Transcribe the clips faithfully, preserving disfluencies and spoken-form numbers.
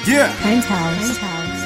Yeah. Penthouse.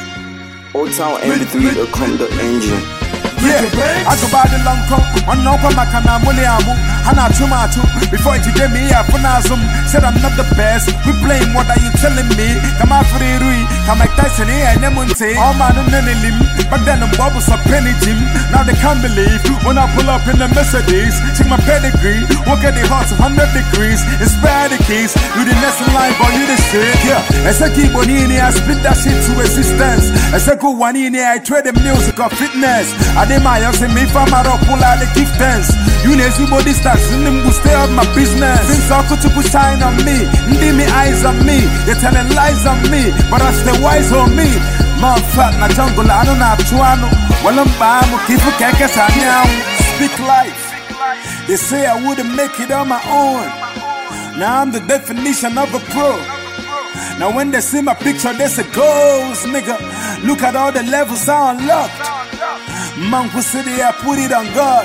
Old Town M P three dot com dot N G. Yeah, I go by the long come. One no come back and I'm only amu. Hana tomato. Before it did me, I funazum. Said I'm not the best. We blame, what are you telling me? Come out for the Rui. Come like Tyson here and Nemonte. All man on any limb. Back then the bubbles are penny gym. Now they can't believe when I pull up in the Mercedes. Check my pedigree. Walk at the heart of one hundred degrees. Inspire the keys. You the next in line, boy, you the shit. Yeah, as I keep on in here, I split that shit to existence. As I go one in here, I trade the music of fitness. I did my house and me from my rock, pull out the gift dance. You know, everybody starts in them to stay up my business. Things are good to put shine on me. Ndi me eyes on me. They're telling lies on me, but I stay wise on me. Man fat na jungle, I don't know chuano. Well, I'm bam, keep a cakas now. Speak life. They say I wouldn't make it on my own. Now I'm the definition of a pro. Now when they see my picture, they say goals, nigga. Look at all the levels I unlocked. Man for city, I put it on God.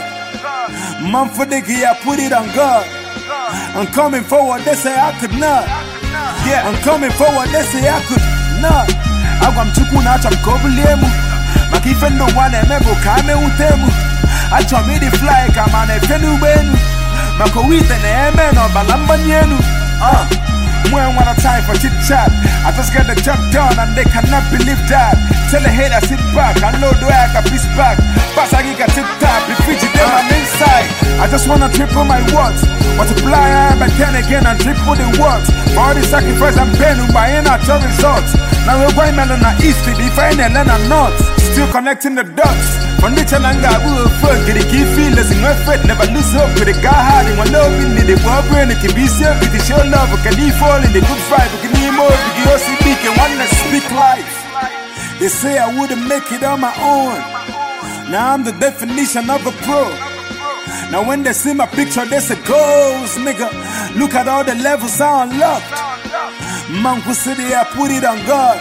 Man for the key, I put it on God. I'm coming forward, they say I could not. Yeah, I'm coming forward, they say I could not. I'm chukuna cham kobuliemu. Makifendo wane mebo kame utemu. Acho me the fly kamane fenu benu. Mako wite ne eme no balamba nyenu. Ah. When want a time for chit chat, I just get the job done and they cannot believe that. Tell the head I sit back, I know do I got piece back. Pass I get tip tap, be fidget them on inside. I just wanna triple my words, multiply I but then again and triple the words. For all the sacrifice I'm paying, my natural results. Now we're going melon and east, the fine and then I'm not. Still connecting the dots. From the Chalanga, we will fuck, get the key feelers in my foot, never lose hope with the guy hiding one love in the world brain, it can be self, it is your love, can he fall in the good fight, we can need more, we can also speak and one that speak life. They say I wouldn't make it on my own. Now I'm the definition of a pro. Now when they see my picture, they say goals, nigga. Look at all the levels I unlocked. Man for city, I put it on God.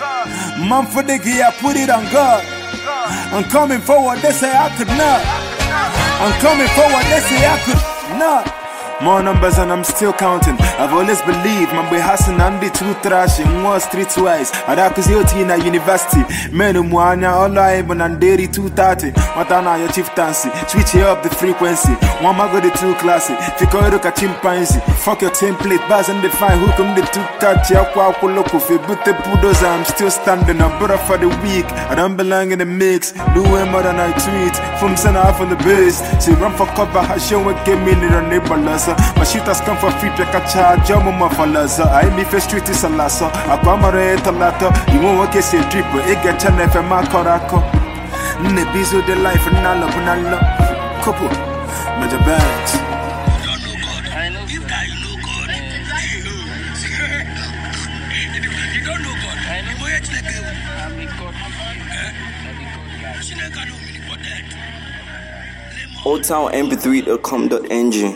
Man for the key, I put it on God. I'm coming forward, they say I could not. I'm coming forward, they say I could not. More numbers and I'm still counting. I've always believed man be hustling and the two trash in one street wise. And I could see in a university. Men who want all I even and dairy two thirty. What are now your chieftaincy? Switch up the frequency. One mag the two classy. Fiko look at chimpanzee. Fuck your template bars and define who come the two touch. Ya kwa loco fi but the bulldozer. I'm still standing up, brother for the week. I don't belong in the mix. Doing more than I tweet. From center half on the base. She run for cover, her show and get me in the neighborhood. My shit has come for free, pick a charge, I'm a mafalaza. I me face street is a lasso. I come a lato. You won't get a drip, but it get channel for my coraco. Nebizo the life and Nala Bunala. Couple, major bags. I know you guys know God. You don't know God. I know where it's like I'm a God. Old Town M P three dot com dot N G.